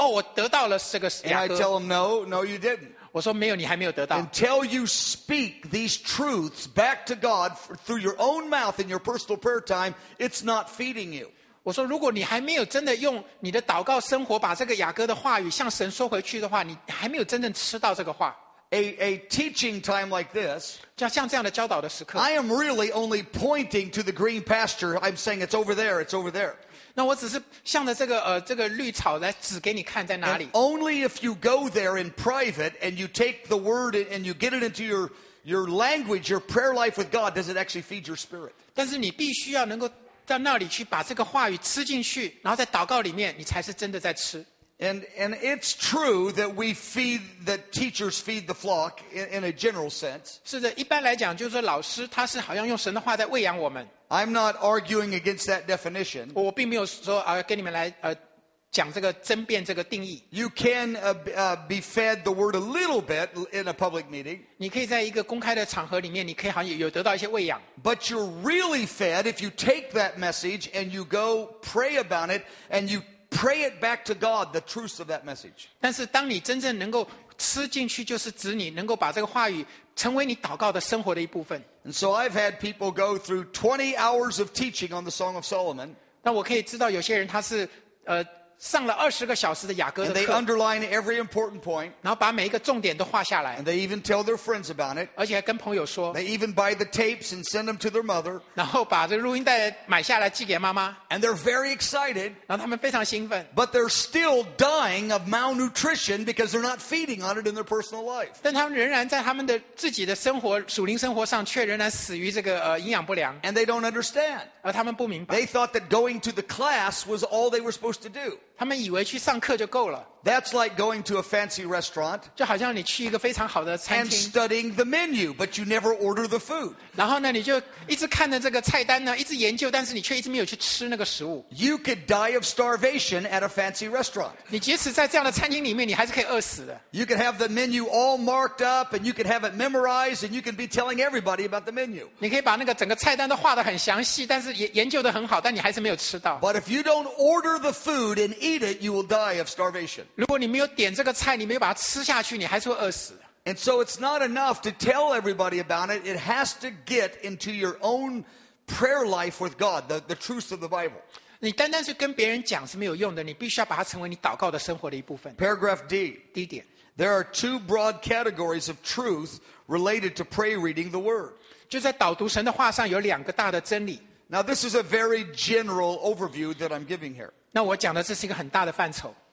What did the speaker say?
哦，我得到了这个 And 雅 I 歌。 tell them, no, you didn't. 我说没有，你还没有得到。 Until you speak these truths back to God through your own mouth in your personal prayer time, it's not feeding you. 我说如果你还没有真的用你的祷告生活把这个雅歌的话语向神说回去的话，你还没有真正吃到这个话。 A teaching time like this, 像这样的教导的时刻， I am really only pointing to the green pasture. I'm saying it's over there, it's over there. 那我只是向着这个绿草来指给你看在哪里 And。only if you go there in private and you take the word and you get it into your language, your prayer life with God, does it actually feed your spirit. 但是你必须要能够到那里去把这个话语吃进去，然后在祷告里面，你才是真的在吃。 And it's true that teachers feed the flock in a general sense. 是的，一般来讲，就是说老师他是好像用神的话在喂养我们。 I'm not arguing against that definition. 我并没有说跟你们来讲这个争辩这个定义。 You can be fed the word a little bit in a public meeting. 你可以在一个公开的场合里面，你可以好像有得到一些喂养。 But you're really fed if you take that message and you go pray about it and you pray it back to God, the truth of that message. 但是当你真正能够吃进去，就是指你能够把这个话语成为你祷告的生活的一部分。 And so I've had people go through 20 hours of teaching on the Song of Solomon. 那我可以知道有些人他是上了20个小时的雅歌 And 的 they 课， underline every important point. 然后把每一个重点都画下来 And，they even tell their friends about it. 而且还跟朋友说， They even buy the tapes and send them to their mother. 然后把这个录音带买下来寄给妈妈， And they're very excited. 然后他们非常兴奋。 But they're still dying of malnutrition because they're not feeding on it in their personal life. 但他们仍然在他们的自己的生活属灵生活上，却仍然死于这个营养不良， And they don't understand. 而他们不明白， They thought that going to the class was all they were supposed to do. 他们以为去上课就够了， That's like going to a fancy restaurant 就好像你去一个非常好的餐 and 厅， studying the menu, but you never order the food. 然后呢，你就一直看着这个菜单呢，一直研究，但是你却一直没有去吃那个食物。 You could die of starvation at a fancy restaurant. 你即使在这样的餐厅里面，你还是可以饿死的。 You could have the menu all marked up and you could have it memorized and you could be telling everybody about the menu. 你可以把那个整个菜单都画得很详细，但是研究得很好，但你还是没有吃到。 But if you don't order the food and eat it, you will die of starvation. 如果你没有点这个菜，你没有把它吃下去，你还是会饿死的。 And so it's not enough to tell everybody about it. It has to get into your own prayer life with God, the truths of the Bible. 你单单是跟别人讲是没有用的，你必须要把它成为你祷告的生活的一部分。 Paragraph D. 第一点， There are two broad categories of truth related to pray reading the Word. 就在导读神的话上有2个大的真理。 Now, this is a very general overview that I'm giving here. 那我讲的这是一个很大的范畴。